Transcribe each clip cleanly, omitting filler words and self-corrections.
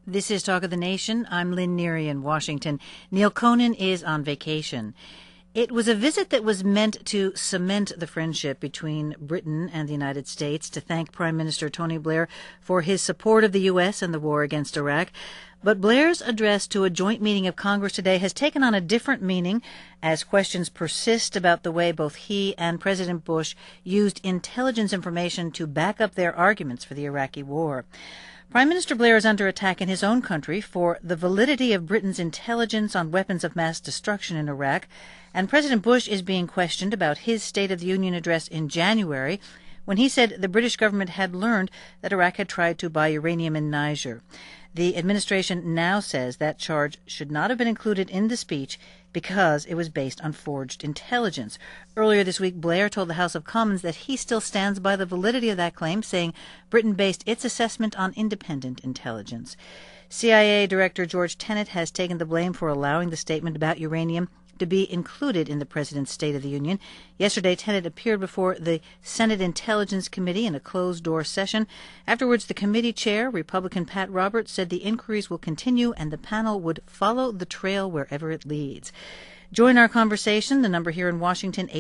This is Talk of the Nation. I'm Lynn Neary in Washington. Neil Conan is on vacation. It was a visit that was meant to cement the friendship between Britain and the United States, to thank Prime Minister Tony Blair for his support of the U.S. and the war against Iraq. But Blair's address to a joint meeting of Congress today has taken on a different meaning as questions persist about the way both he and President Bush used intelligence information to back up their arguments for the Iraqi war. Prime Minister Blair is under attack in his own country for the validity of Britain's intelligence on weapons of mass destruction in Iraq, and President Bush is being questioned about his State of the Union address in January when he said the British government had learned that Iraq had tried to buy uranium in Niger. The administration now says that charge should not have been included in the speech because it was based on forged intelligence. Earlier this week, Blair told the House of Commons that he still stands by the validity of that claim, saying Britain based its assessment on independent intelligence. CIA Director George Tenet has taken the blame for allowing the statement about uranium to be included in the President's State of the Union. Yesterday, Tenet appeared before the Senate Intelligence Committee in a closed-door session. Afterwards, the committee chair, Republican Pat Roberts, said the inquiries will continue and the panel would follow the trail wherever it leads. Join our conversation. The number here in Washington,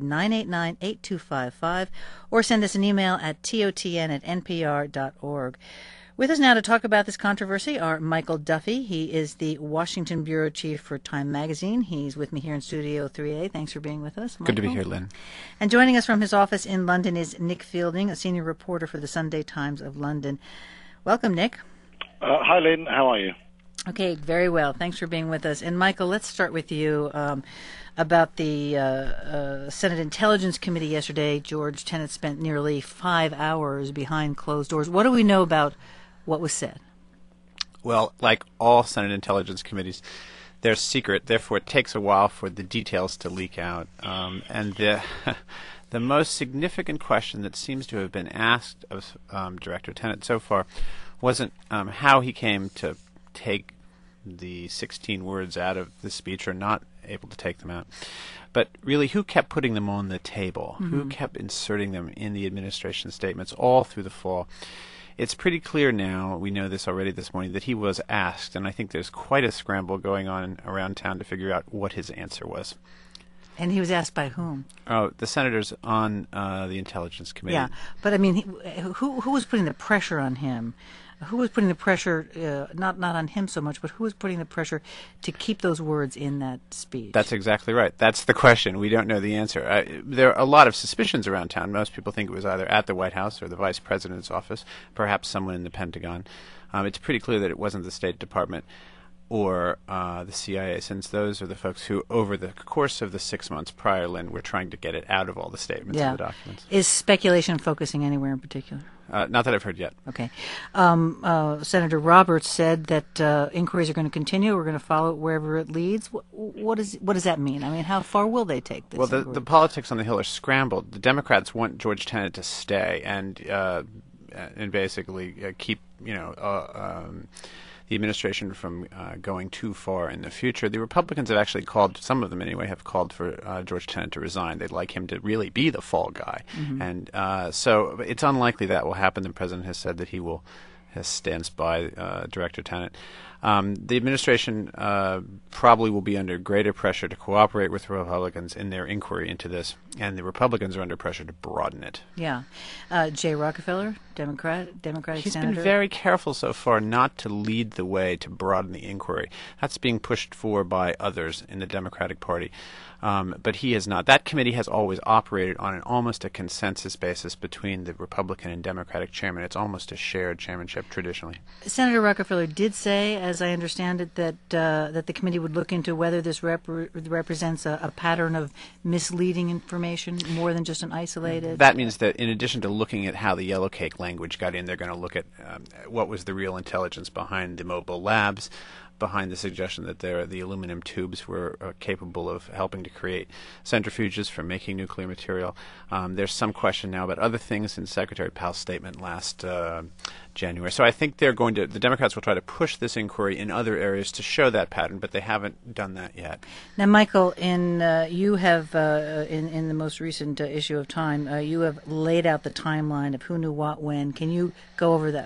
800-989-8255, or send us an email at totn@npr.org. With us now to talk about this controversy are Michael Duffy. He is the Washington bureau chief for Time magazine. He's with me here in Studio 3A. Thanks for being with us, Michael. Good to be here, Lynn. And joining us from his office in London is Nick Fielding, a senior reporter for the Sunday Times of London. Welcome, Nick. Hi, Lynn. How are you? Okay, very well. Thanks for being with us. And Michael, let's start with you about the Senate Intelligence Committee yesterday. George Tenet spent nearly 5 hours behind closed doors. What do we know about what was said? Well, like all Senate Intelligence Committees, they're secret. Therefore, it takes a while for the details to leak out. And the most significant question that seems to have been asked of Director Tenet so far wasn't how he came to take the 16 words out of the speech or not able to take them out, but really who kept putting them on the table, who kept inserting them in the administration statements all through the fall. It's pretty clear now, we know this already this morning, that he was asked, and I think there's quite a scramble going on around town to figure out what his answer was. And he was asked by whom? Oh, the senators on the Intelligence Committee. Yeah, but I mean, who was putting the pressure on him? Who was putting the pressure, not on him so much, but who was putting the pressure to keep those words in that speech? That's exactly right. That's the question. We don't know the answer. There are a lot of suspicions around town. Most people think it was either at the White House or the Vice President's office, perhaps someone in the Pentagon. It's pretty clear that it wasn't the State Department or the CIA, since those are the folks who, over the course of the 6 months prior, Lynn, were trying to get it out of all the statements and the documents. Is speculation focusing anywhere in particular? Not that I've heard yet. Okay. Senator Roberts said that inquiries are going to continue. We're going to follow it wherever it leads. What does that mean? I mean, how far will they take this? Well, the politics on the Hill are scrambled. The Democrats want George Tenet to stay and basically keep, the administration from going too far in the future. The Republicans have actually called, some of them anyway, have called for George Tenet to resign. They'd like him to really be the fall guy. And so it's unlikely that will happen. The president has said that he stands by Director Tenet. The administration probably will be under greater pressure to cooperate with Republicans in their inquiry into this, and the Republicans are under pressure to broaden it. Yeah. Jay Rockefeller, Democratic He's senator. been very careful so far not to lead the way to broaden the inquiry. That's being pushed for by others in the Democratic Party. But he has not. That committee has always operated on almost a consensus basis between the Republican and Democratic chairman. It's almost a shared chairmanship traditionally. Senator Rockefeller did say, as I understand it, that the committee would look into whether this represents a pattern of misleading information more than just an isolated. That means that in addition to looking at how the yellow cake language got in, they're going to look at what was the real intelligence behind the mobile labs, behind the suggestion that the aluminum tubes were capable of helping to create centrifuges for making nuclear material. There's some question now about other things in Secretary Powell's statement last January. So I think the Democrats will try to push this inquiry in other areas to show that pattern, but they haven't done that yet. Now, Michael, you have, in the most recent issue of Time, you have laid out the timeline of who knew what when. Can you go over that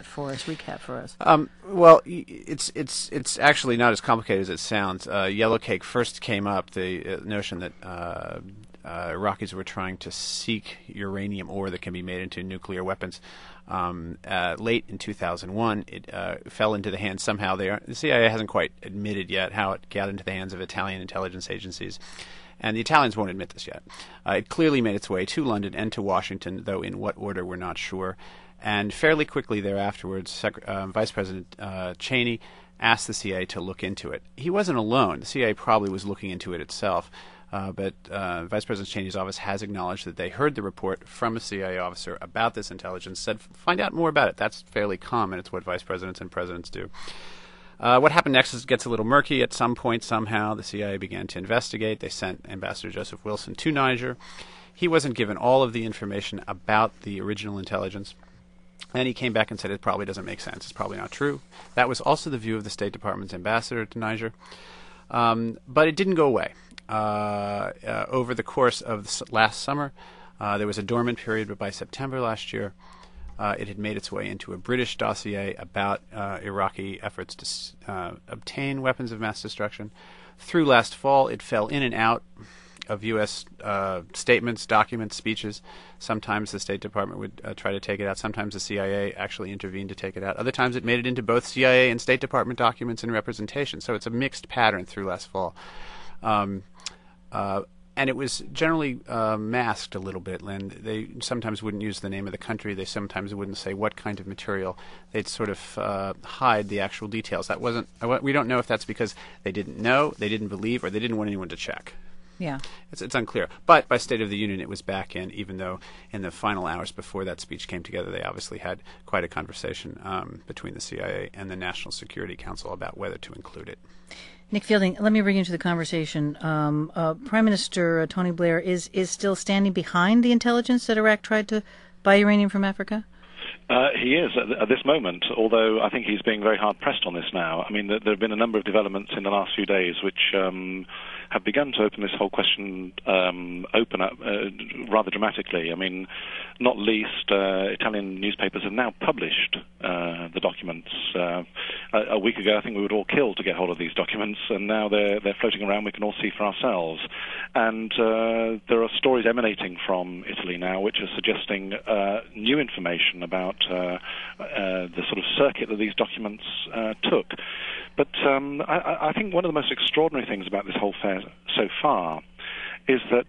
for us? Recap for us. Well, it's actually not as complicated as it sounds. Yellowcake first came up, the notion that Iraqis were trying to seek uranium ore that can be made into nuclear weapons. Late in 2001, it fell into the hands somehow. The CIA hasn't quite admitted yet how it got into the hands of Italian intelligence agencies. And the Italians won't admit this yet. It clearly made its way to London and to Washington, though in what order we're not sure. And fairly quickly thereafterwards, Vice President Cheney asked the CIA to look into it. He wasn't alone. The CIA probably was looking into it itself. But Vice President Cheney's office has acknowledged that they heard the report from a CIA officer about this intelligence, said, find out more about it. That's fairly common. It's what vice presidents and presidents do. What happened next is it gets a little murky. At some point, somehow, the CIA began to investigate. They sent Ambassador Joseph Wilson to Niger. He wasn't given all of the information about the original intelligence. And he came back and said it probably doesn't make sense. It's probably not true. That was also the view of the State Department's ambassador to Niger. But it didn't go away. Over the course of last summer, there was a dormant period, but by September last year, it had made its way into a British dossier about Iraqi efforts to obtain weapons of mass destruction. Through last fall, it fell in and out of U.S. Statements, documents, speeches. Sometimes the State Department would try to take it out. Sometimes the CIA actually intervened to take it out. Other times it made it into both CIA and State Department documents and representation. So it's a mixed pattern through last fall. And it was generally masked a little bit, Lynn. They sometimes wouldn't use the name of the country. They sometimes wouldn't say what kind of material. They'd sort of hide the actual details. That wasn't. We don't know if that's because they didn't know, they didn't believe, or they didn't want anyone to check. Yeah. It's unclear. But by State of the Union, it was back in, even though in the final hours before that speech came together, they obviously had quite a conversation between the CIA and the National Security Council about whether to include it. Nick Fielding, let me bring you into the conversation. Prime Minister Tony Blair is still standing behind the intelligence that Iraq tried to buy uranium from Africa? He is at this moment, although I think he's being very hard-pressed on this now. I mean, there have been a number of developments in the last few days which have begun to open this whole question open up rather dramatically. I mean, not least, Italian newspapers have now published the documents. A week ago, I think we were all killed to get hold of these documents, and now they're floating around. We can all see for ourselves. And there are stories emanating from Italy now which are suggesting new information about the sort of circuit that these documents took. But I think one of the most extraordinary things about this whole affair so far is that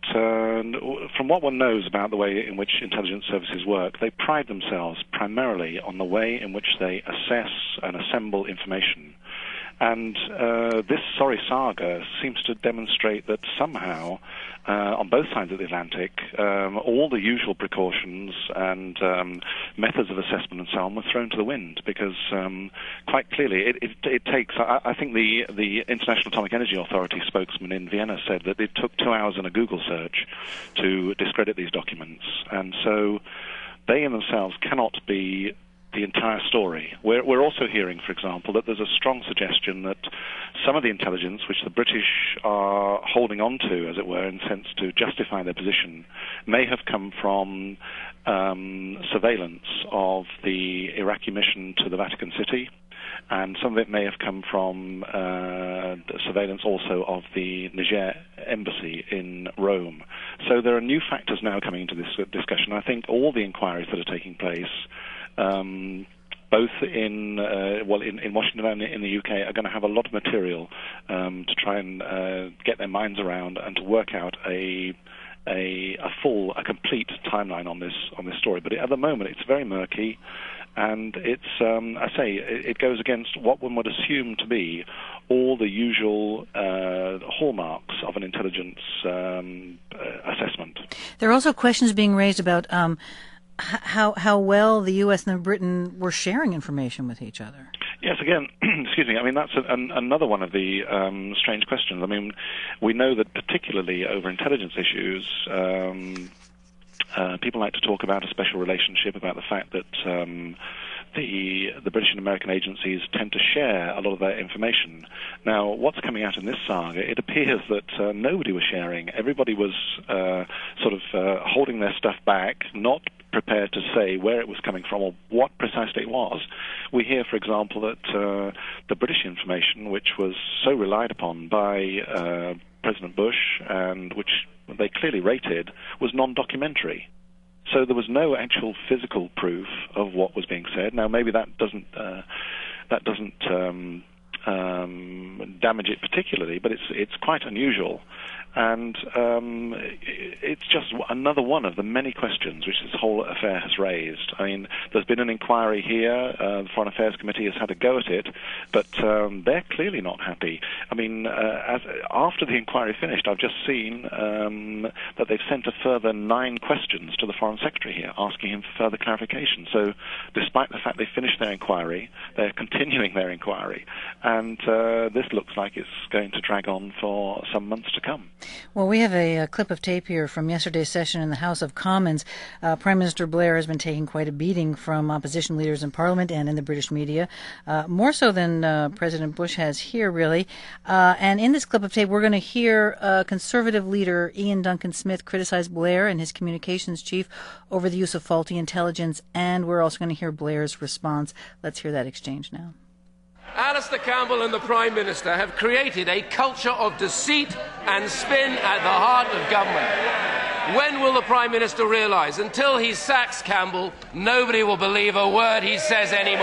from what one knows about the way in which intelligence services work, they pride themselves primarily on the way in which they assess and assemble information. And this sorry saga seems to demonstrate that somehow, on both sides of the Atlantic, all the usual precautions and methods of assessment and so on were thrown to the wind, because quite clearly it takes, I think the International Atomic Energy Authority spokesman in Vienna said that it took 2 hours in a Google search to discredit these documents. And so they in themselves cannot be the entire story. We're also hearing, for example, that there's a strong suggestion that some of the intelligence which the British are holding on to, as it were, in a sense to justify their position, may have come from surveillance of the Iraqi mission to the Vatican City, and some of it may have come from surveillance also of the Niger embassy in Rome. So there are new factors now coming into this discussion. I think all the inquiries that are taking place, both in Washington and in the UK, are going to have a lot of material to try and get their minds around and to work out a complete timeline on this story. But at the moment, it's very murky, and it's it goes against what one would assume to be all the usual hallmarks of an intelligence assessment. There are also questions being raised about how well the U.S. and Britain were sharing information with each other. Yes, again, excuse me, I mean, that's another one of the strange questions. I mean, we know that particularly over intelligence issues, people like to talk about a special relationship, about the fact that the British and American agencies tend to share a lot of their information. Now, what's coming out in this saga, it appears that nobody was sharing. Everybody was holding their stuff back, not prepared to say where it was coming from or what precisely it was. We hear, for example, that the British information, which was so relied upon by President Bush and which they clearly rated, was non-documentary. So there was no actual physical proof of what was being said. Now, maybe that doesn't damage it particularly, but it's quite unusual. And it's just another one of the many questions which this whole affair has raised. I mean, there's been an inquiry here. The Foreign Affairs Committee has had a go at it, but they're clearly not happy. I mean, after the inquiry finished, I've just seen that they've sent a further 9 questions to the Foreign Secretary here, asking him for further clarification. So despite the fact they finished their inquiry, they're continuing their inquiry. And this looks like it's going to drag on for some months to come. Well, we have a clip of tape here from yesterday's session in the House of Commons. Prime Minister Blair has been taking quite a beating from opposition leaders in Parliament and in the British media, more so than President Bush has here, really. And in this clip of tape, we're going to hear Conservative leader Ian Duncan Smith criticize Blair and his communications chief over the use of faulty intelligence, and we're also going to hear Blair's response. Let's hear that exchange now. Alistair Campbell and the Prime Minister have created a culture of deceit and spin at the heart of government. When will the Prime Minister realise? Until he sacks Campbell, nobody will believe a word he says anymore.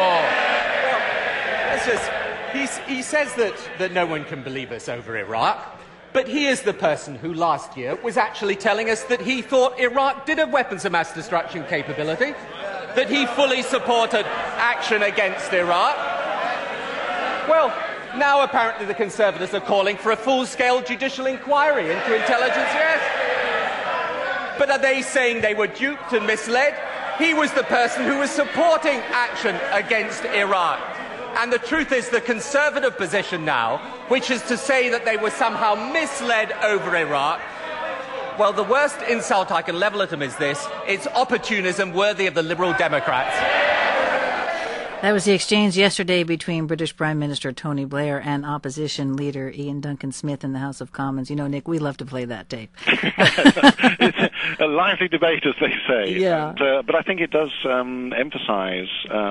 Well, he says that no one can believe us over Iraq, but he is the person who last year was actually telling us that he thought Iraq did have weapons of mass destruction capability, that he fully supported action against Iraq. Well, now apparently the Conservatives are calling for a full-scale judicial inquiry into intelligence, yes. But are they saying they were duped and misled? He was the person who was supporting action against Iraq. And the truth is the Conservative position now, which is to say that they were somehow misled over Iraq, well, the worst insult I can level at them is this: it's opportunism worthy of the Liberal Democrats. That was the exchange yesterday between British Prime Minister Tony Blair and opposition leader Ian Duncan Smith in the House of Commons. You know, Nick, we love to play that tape. It's a lively debate, as they say. Yeah. But I think it does emphasize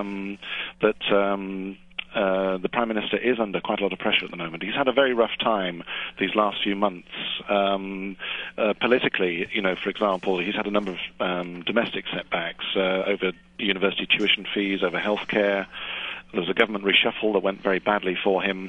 that the Prime Minister is under quite a lot of pressure at the moment. He's had a very rough time these last few months. Politically, you know, for example, he's had a number of domestic setbacks over university tuition fees, over healthcare. There was a government reshuffle that went very badly for him.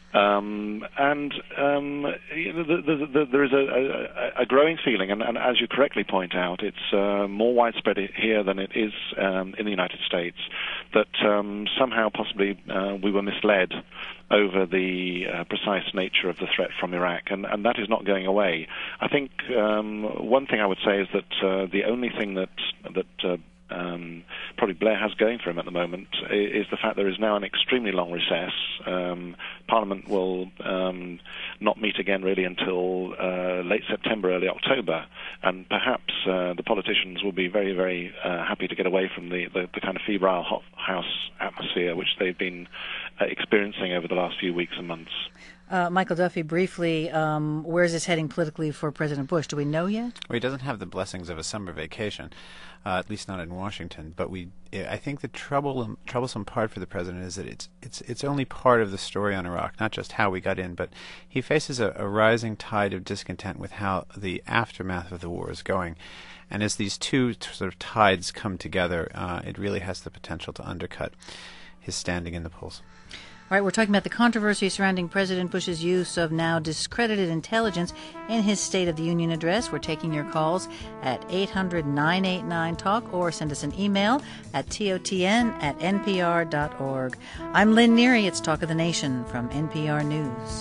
You know, there is a growing feeling, and as you correctly point out, it's more widespread here than it is in the United States, that somehow possibly we were misled over the precise nature of the threat from Iraq, and that is not going away. I think one thing I would say is that the only thing that probably Blair has going for him at the moment is the fact there is now an extremely long recess. Parliament will not meet again really until late September, early October, and perhaps the politicians will be very, very happy to get away from the kind of febrile hothouse atmosphere which they've been experiencing over the last few weeks and months. Michael Duffy, briefly, where is this heading politically for President Bush? Do we know yet? Well, he doesn't have the blessings of a summer vacation, at least not in Washington. But I think the troublesome part for the president is that it's only part of the story on Iraq, not just how we got in, but he faces a rising tide of discontent with how the aftermath of the war is going. And as these two sort of tides come together, it really has the potential to undercut his standing in the polls. All right, we're talking about the controversy surrounding President Bush's use of now discredited intelligence in his State of the Union address. We're taking your calls at 800-989-TALK or send us an email at totn@npr.org. I'm Lynn Neary. It's Talk of the Nation from NPR News.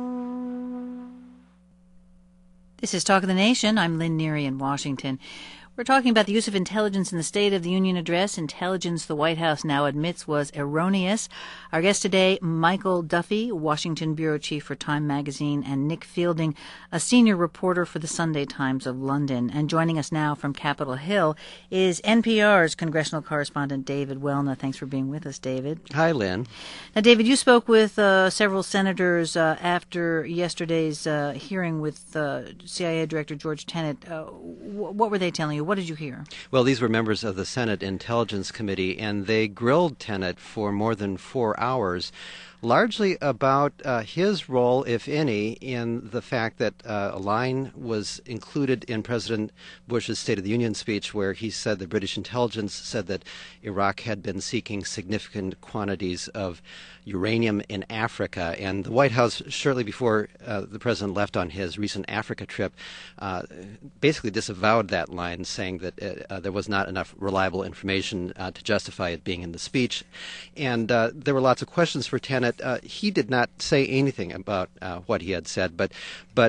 This is Talk of the Nation. I'm Lynn Neary in Washington. We're talking about the use of intelligence in the State of the Union address, intelligence the White House now admits was erroneous. Our guest today, Michael Duffy, Washington bureau chief for Time magazine, and Nick Fielding, a senior reporter for the Sunday Times of London. And joining us now from Capitol Hill is NPR's congressional correspondent David Welna. Thanks for being with us, David. Hi, Lynn. Now, David, you spoke with several senators after yesterday's hearing with CIA Director George Tenet. What were they telling you? What did you hear? Well, these were members of the Senate Intelligence Committee, and they grilled Tenet for more than 4 hours, largely about his role, if any, in the fact that a line was included in President Bush's State of the Union speech where he said the British intelligence said that Iraq had been seeking significant quantities of uranium in Africa. And the White House, shortly before the president left on his recent Africa trip, basically disavowed that line, saying that there was not enough reliable information to justify it being in the speech. And there were lots of questions for Tenet. He did not say anything about what he had said, but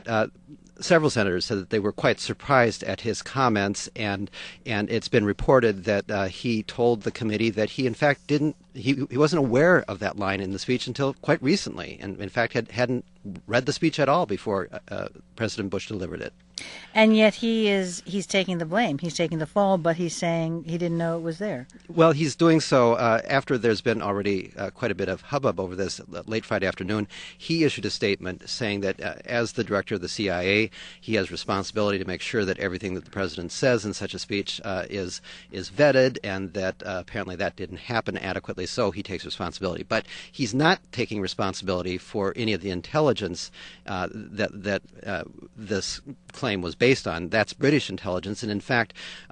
several senators said that they were quite surprised at his comments, and it's been reported that he told the committee that he in fact he wasn't aware of that line in the speech until quite recently, and in fact hadn't read the speech at all before President Bush delivered it. And yet he's taking the blame. He's taking the fall, but he's saying he didn't know it was there. Well, he's doing so after there's been already quite a bit of hubbub over this. Late Friday afternoon, he issued a statement saying that as the director of the CIA, he has responsibility to make sure that everything that the president says in such a speech is vetted, and that apparently that didn't happen adequately, so he takes responsibility. But he's not taking responsibility for any of the intelligence that this claim was based on. That's British intelligence, and in fact,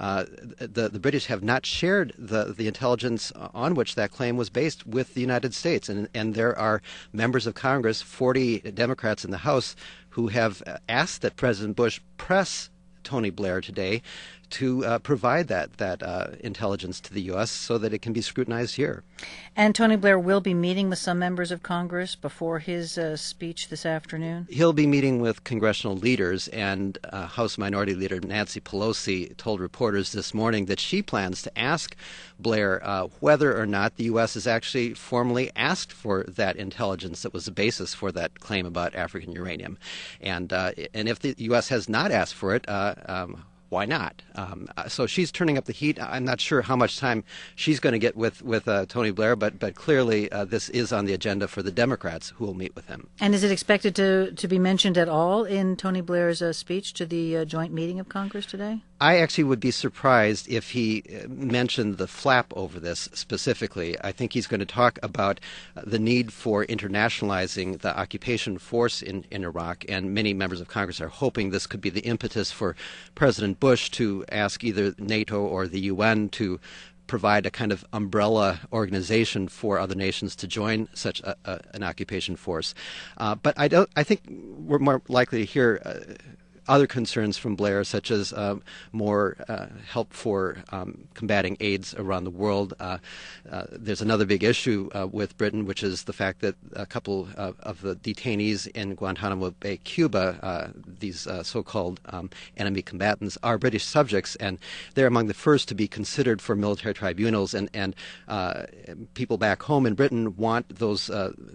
the British have not shared the intelligence on which that claim was based with the United States, and there are members of Congress, 40 Democrats in the House, who have asked that President Bush press Tony Blair today to provide that intelligence to the U.S. so that it can be scrutinized here. And Tony Blair will be meeting with some members of Congress before his speech this afternoon? He'll be meeting with congressional leaders, and House Minority Leader Nancy Pelosi told reporters this morning that she plans to ask Blair whether or not the U.S. has actually formally asked for that intelligence that was the basis for that claim about African uranium. And if the U.S. has not asked for it, why not? So she's turning up the heat. I'm not sure how much time she's going to get with Tony Blair, but clearly this is on the agenda for the Democrats who will meet with him. And is it expected to be mentioned at all in Tony Blair's speech to the joint meeting of Congress today? I actually would be surprised if he mentioned the flap over this specifically. I think he's going to talk about the need for internationalizing the occupation force in Iraq, and many members of Congress are hoping this could be the impetus for President Bush to ask either NATO or the UN to provide a kind of umbrella organization for other nations to join such an occupation force. But I think we're more likely to hear other concerns from Blair, such as more help for combating AIDS around the world. There's another big issue with Britain, which is the fact that a couple of the detainees in Guantanamo Bay, Cuba, these so-called enemy combatants, are British subjects, and they're among the first to be considered for military tribunals. And people back home in Britain want those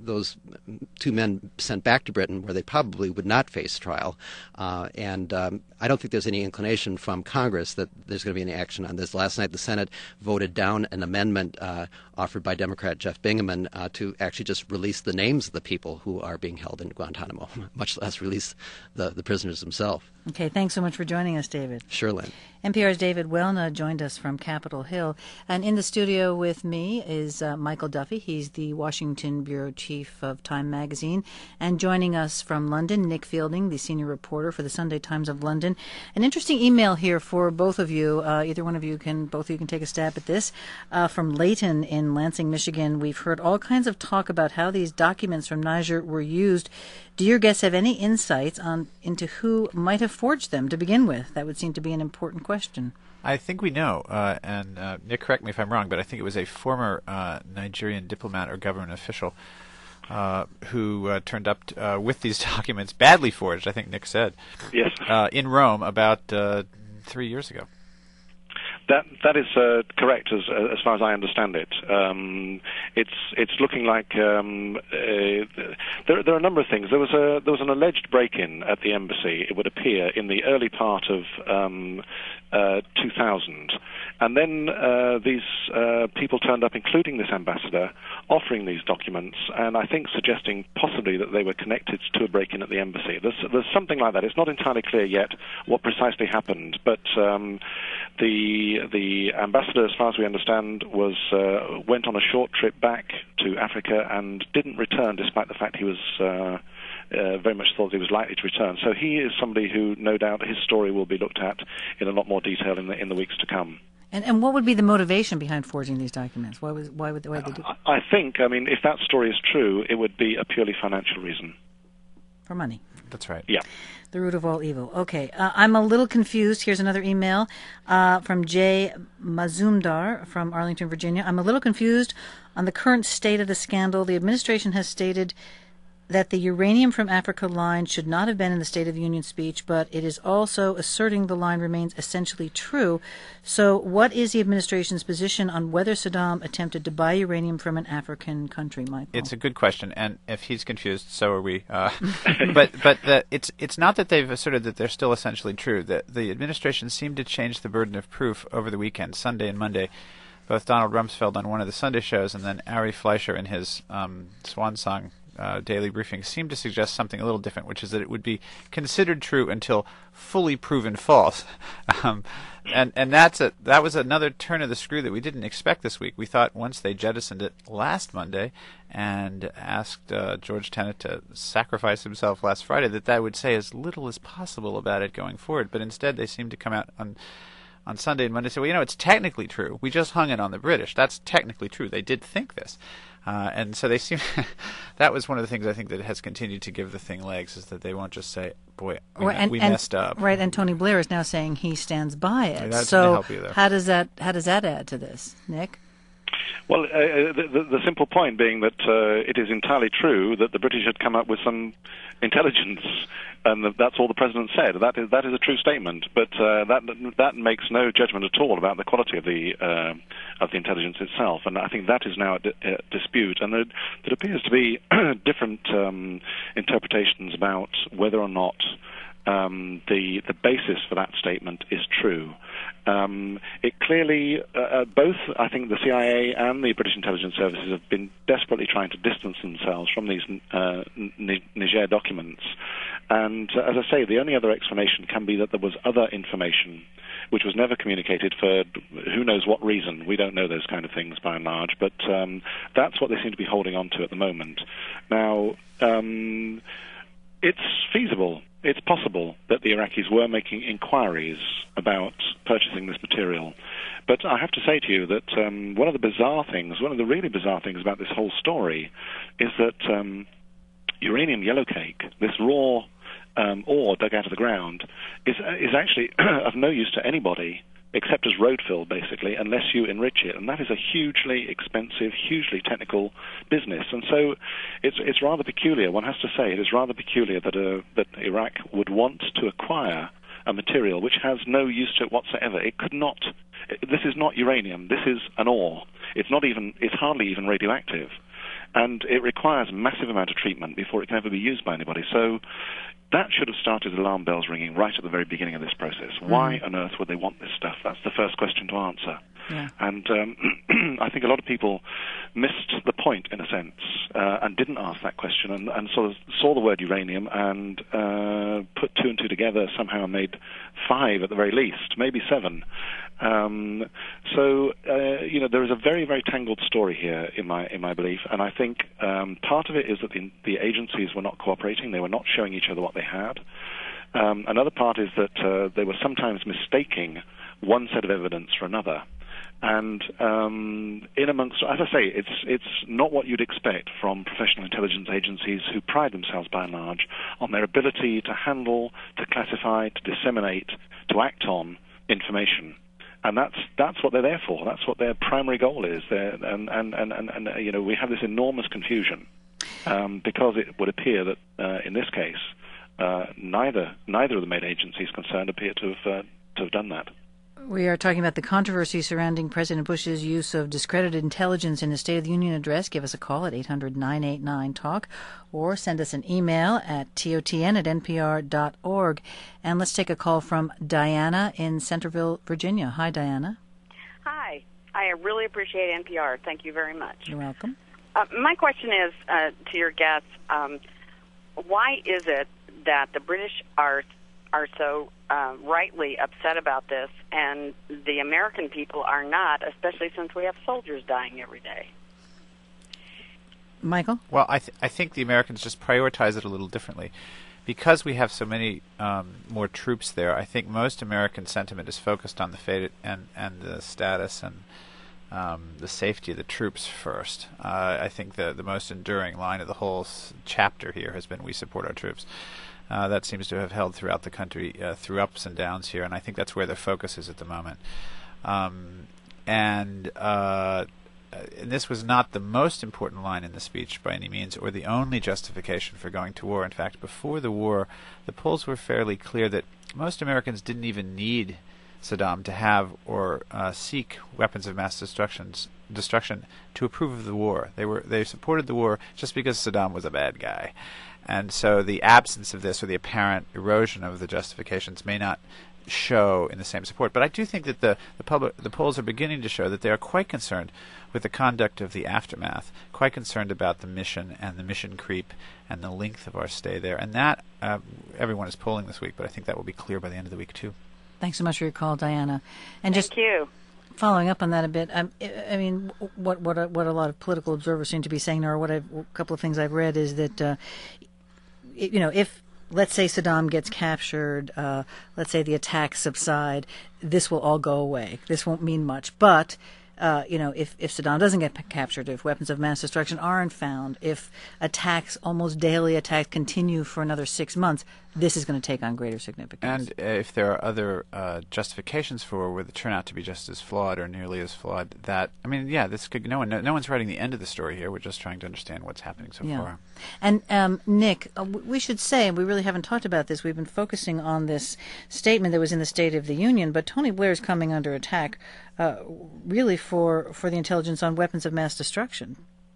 two men sent back to Britain, where they probably would not face trial. And I don't think there's any inclination from Congress that there's going to be any action on this. Last night, the Senate voted down an amendment offered by Democrat Jeff Bingaman to actually just release the names of the people who are being held in Guantanamo, much less release the prisoners themselves. Okay, thanks so much for joining us, David. Sure, Lynn. NPR's David Welna joined us from Capitol Hill. And in the studio with me is Michael Duffy. He's the Washington bureau chief of Time magazine. And joining us from London, Nick Fielding, the senior reporter for the Sunday Times of London. An interesting email here for both of you. Either one of you can take a stab at this. From Layton in Lansing, Michigan. We've heard all kinds of talk about how these documents from Niger were used. Do your guests have any insights into who might have forged them to begin with? That would seem to be an important question. I think we know, and Nick, correct me if I'm wrong, but I think it was a former Nigerian diplomat or government official who turned up with these documents, badly forged, I think Nick said, yes, in Rome about 3 years ago. That is correct as far as I understand it. It's looking like there are a number of things. There was an alleged break-in at the embassy, it would appear, in the early part of 2000, and then these people turned up, including this ambassador, offering these documents, and I think suggesting possibly that they were connected to a break-in at the embassy. There's something like that. It's not entirely clear yet what precisely happened, but the ambassador, as far as we understand, went on a short trip back to Africa and didn't return, despite the fact he was very much thought he was likely to return. So he is somebody who, no doubt, his story will be looked at in a lot more detail in the weeks to come. And what would be the motivation behind forging these documents? Why would they do? I think, if that story is true, it would be a purely financial reason. For money. That's right. Yeah. The root of all evil. Okay. I'm a little confused. Here's another email from Jay Mazumdar from Arlington, Virginia. I'm a little confused on the current state of the scandal. The administration has stated that the uranium from Africa line should not have been in the State of the Union speech, but it is also asserting the line remains essentially true. So what is the administration's position on whether Saddam attempted to buy uranium from an African country, Michael? It's a good question, and if he's confused, so are we. But it's not that they've asserted that they're still essentially true. The administration seemed to change the burden of proof over the weekend, Sunday and Monday. Both Donald Rumsfeld on one of the Sunday shows and then Ari Fleischer in his Swan Song daily briefing seemed to suggest something a little different, which is that it would be considered true until fully proven false. And that was another turn of the screw that we didn't expect this week. We thought once they jettisoned it last Monday and asked George Tenet to sacrifice himself last Friday, that would say as little as possible about it going forward. But instead they seemed to come out on Sunday and Monday and say, well, it's technically true. We just hung it on the British. That's technically true. They did think this. And so they seem that was one of the things I think that has continued to give the thing legs, is that they won't just say, boy, we messed up. Right, and Tony Blair is now saying he stands by it. That's so help you there. How does that add to this, Nick? Well, the simple point being that it is entirely true that the British had come up with some intelligence, and that's all the President said. That is a true statement, but that makes no judgment at all about the quality of the intelligence itself, and I think that is now at dispute. And there appears to be different interpretations about whether or not the basis for that statement is true. It clearly, both, I think, the CIA and the British intelligence services have been desperately trying to distance themselves from these Niger documents. And as I say, the only other explanation can be that there was other information which was never communicated for who knows what reason. We don't know those kind of things by and large, but that's what they seem to be holding on to at the moment. Now, it's feasible. It's possible that the Iraqis were making inquiries about purchasing this material. But I have to say to you that one of the really bizarre things about this whole story is that uranium yellowcake, this raw ore dug out of the ground, is actually of no use to anybody except as road fill, basically, unless you enrich it. And that is a hugely expensive, hugely technical business. And so it's rather peculiar, one has to say, it is rather peculiar that Iraq would want to acquire a material which has no use to it whatsoever. It could not. This is not uranium. This is an ore. It's hardly even radioactive. And it requires a massive amount of treatment before it can ever be used by anybody. So that should have started alarm bells ringing right at the very beginning of this process. Why on earth would they want this stuff? That's the first question to answer. Yeah. And I think a lot of people missed the point, in a sense, and didn't ask that question, and sort of saw the word uranium and put two and two together, somehow made 5 at the very least, maybe 7. So there is a very, very tangled story here, in my belief, and I think part of it is that the agencies were not cooperating; they were not showing each other what they had. Another part is that they were sometimes mistaking one set of evidence for another. And in amongst, as I say, it's not what you'd expect from professional intelligence agencies who pride themselves, by and large, on their ability to handle, to classify, to disseminate, to act on information. And that's what they're there for. That's what their primary goal is. And we have this enormous confusion because it would appear that in this case, neither of the main agencies concerned appear to have done that. We are talking about the controversy surrounding President Bush's use of discredited intelligence in his State of the Union address. Give us a call at 800-989-TALK or send us an email at totn@npr.org. And let's take a call from Diana in Centerville, Virginia. Hi, Diana. Hi. I really appreciate NPR. Thank you very much. You're welcome. My question is to your guests, why is it that the British are so rightly upset about this, and the American people are not, especially since we have soldiers dying every day? Michael? Well, I think the Americans just prioritize it a little differently. Because we have so many more troops there, I think most American sentiment is focused on the fate and the status and the safety of the troops first. I think the most enduring line of the whole chapter here has been, we support our troops. That seems to have held throughout the country through ups and downs here, and I think that's where their focus is at the moment. And this was not the most important line in the speech by any means, or the only justification for going to war. In fact, before the war, the polls were fairly clear that most Americans didn't even need Saddam to have or seek weapons of mass destruction to approve of the war. They supported the war just because Saddam was a bad guy. And so the absence of this, or the apparent erosion of the justifications, may not show in the same support. But I do think that the polls are beginning to show that they are quite concerned with the conduct of the aftermath, quite concerned about the mission and the mission creep and the length of our stay there. And that everyone is polling this week, but I think that will be clear by the end of the week too. Thanks so much for your call, Diana. And Thank you. Following up on that a bit, I mean, what a lot of political observers seem to be saying, or a couple of things I've read, is that if, let's say, Saddam gets captured, let's say the attacks subside, this will all go away. This won't mean much. But, if Saddam doesn't get captured, if weapons of mass destruction aren't found, if almost daily attacks continue for another 6 months, this is going to take on greater significance. And if there are other justifications for war that turn out to be just as flawed or nearly as flawed, this could no one's writing the end of the story here. We're just trying to understand what's happening so far. And Nick, we should say, and we really haven't talked about this, we've been focusing on this statement that was in the State of the Union, but Tony Blair is coming under attack really for the intelligence on weapons of mass destruction.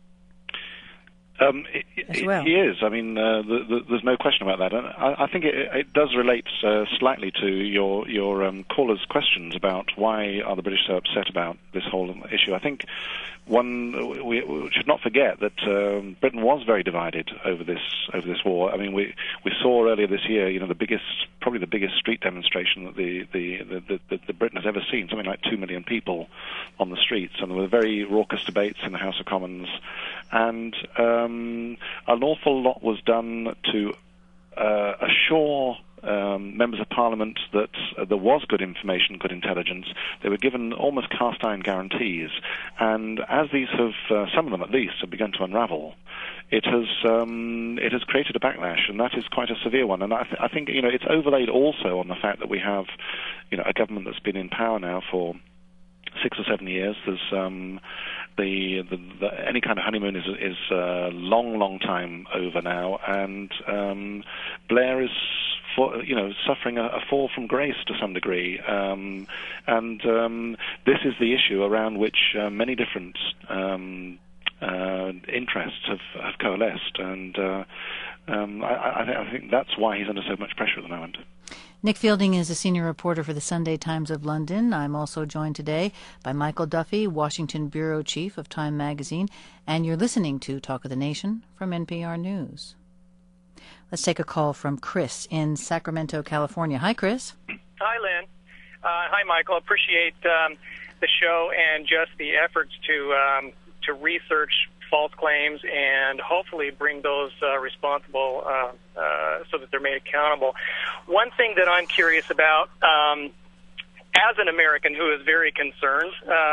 As well. He is. I mean, there's no question about that. And I think it does relate slightly to your caller's questions about why are the British so upset about this whole issue. I think we should not forget that Britain was very divided over this war. I mean, we saw earlier this year, probably the biggest street demonstration that the Britain has ever seen, something like 2 million people on the streets, and there were very raucous debates in the House of Commons, and an awful lot was done to assure members of Parliament that there was good information, good intelligence. They were given almost cast-iron guarantees, and as these have, some of them at least, have begun to unravel, it has created a backlash, and that is quite a severe one. And I think it's overlaid also on the fact that we have a government that's been in power now for 6 or 7 years. There's any kind of honeymoon is a long time over now, and Blair is suffering a fall from grace to some degree, and this is the issue around which many different interests have coalesced, and I think that's why he's under so much pressure at the moment. Nick Fielding is a senior reporter for the Sunday Times of London. I'm also joined today by Michael Duffy, Washington bureau chief of Time magazine, and you're listening to Talk of the Nation from NPR News. Let's take a call from Chris in Sacramento, California. Hi, Chris. Hi, Lynn. Hi, Michael. Appreciate the show and just the efforts to research false claims and hopefully bring those responsible so that they're made accountable. One thing that I'm curious about, as an American who is very concerned,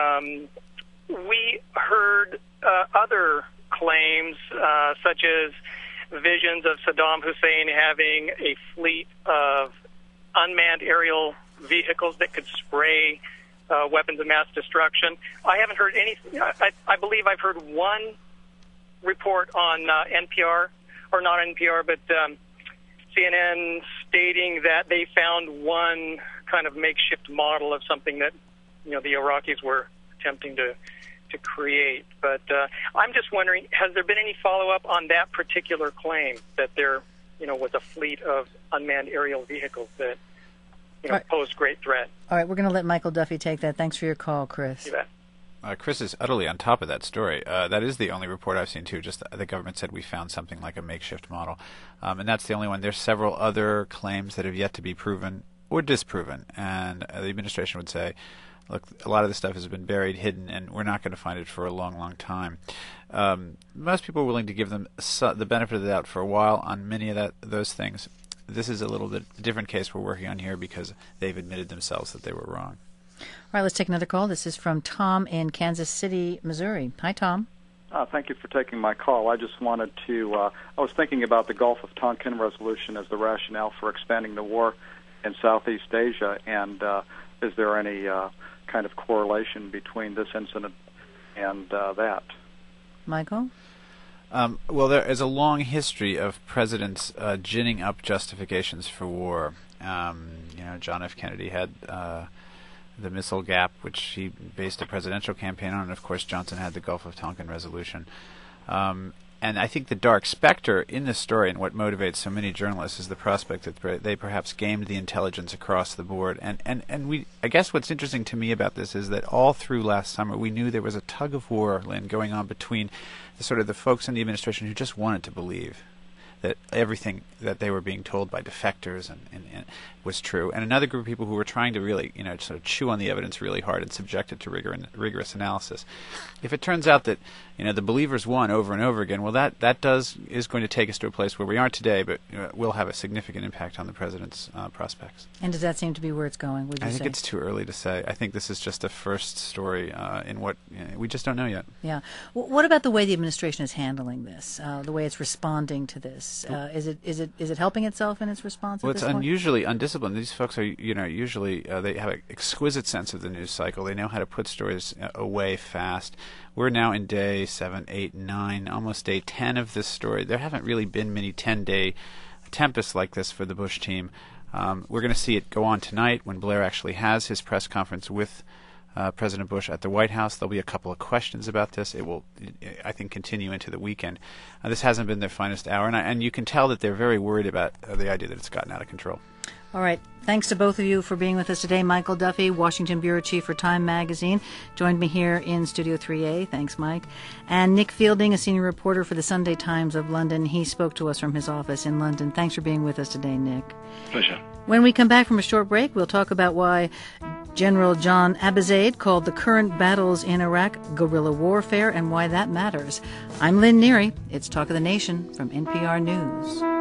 we heard other claims such as visions of Saddam Hussein having a fleet of unmanned aerial vehicles that could spray weapons of mass destruction. I haven't heard anything. I believe I've heard one report on NPR, or not NPR, but CNN's stating that they found one kind of makeshift model of something that, the Iraqis were attempting to create. But I'm just wondering, has there been any follow-up on that particular claim that there, was a fleet of unmanned aerial vehicles that, posed great threat? All right, we're going to let Michael Duffy take that. Thanks for your call, Chris. You bet. Chris is utterly on top of that story. That is the only report I've seen, too. Just the government said we found something like a makeshift model. And that's the only one. There's several other claims that have yet to be proven or disproven. And the administration would say, look, a lot of this stuff has been buried, hidden, and we're not going to find it for a long, long time. Most people are willing to give them the benefit of the doubt for a while on many of those things. This is a little bit different case we're working on here because they've admitted themselves that they were wrong. All right, let's take another call. This is from Tom in Kansas City, Missouri. Hi, Tom. Thank you for taking my call. I just wanted to, I was thinking about the Gulf of Tonkin resolution as the rationale for expanding the war in Southeast Asia, and is there any kind of correlation between this incident and that? Michael? Well, there is a long history of presidents ginning up justifications for war. John F. Kennedy had the missile gap, which he based a presidential campaign on, and of course Johnson had the Gulf of Tonkin resolution. And I think the dark specter in this story and what motivates so many journalists is the prospect that they perhaps gamed the intelligence across the board. And we, I guess what's interesting to me about this is that all through last summer we knew there was a tug of war, Lynn, going on between the folks in the administration who just wanted to believe that everything that they were being told by defectors and was true, and another group of people who were trying to really, sort of chew on the evidence really hard and subject it to rigorous analysis. If it turns out that, the believers won over and over again, well, that is going to take us to a place where we aren't today, but will have a significant impact on the president's prospects. And does that seem to be where it's going, would you say? I think it's too early to say. I think this is just a first story in what we just don't know yet. Yeah. What about the way the administration is handling this, the way it's responding to this? Is it helping itself in its response? Well, at this it's point? unusually undisciplined. These folks are, usually they have an exquisite sense of the news cycle. They know how to put stories away fast. We're now in day 7, 8, 9, almost day 10 of this story. There haven't really been many 10-day tempests like this for the Bush team. We're going to see it go on tonight when Blair actually has his press conference with President Bush at the White House. There'll be a couple of questions about this. It will, I think, continue into the weekend. This hasn't been their finest hour, and you can tell that they're very worried about the idea that it's gotten out of control. All right. Thanks to both of you for being with us today. Michael Duffy, Washington Bureau Chief for Time Magazine, joined me here in Studio 3A. Thanks, Mike. And Nick Fielding, a senior reporter for the Sunday Times of London. He spoke to us from his office in London. Thanks for being with us today, Nick. Pleasure. When we come back from a short break, we'll talk about why General John Abizaid called the current battles in Iraq guerrilla warfare and why that matters. I'm Lynn Neary. It's Talk of the Nation from NPR News.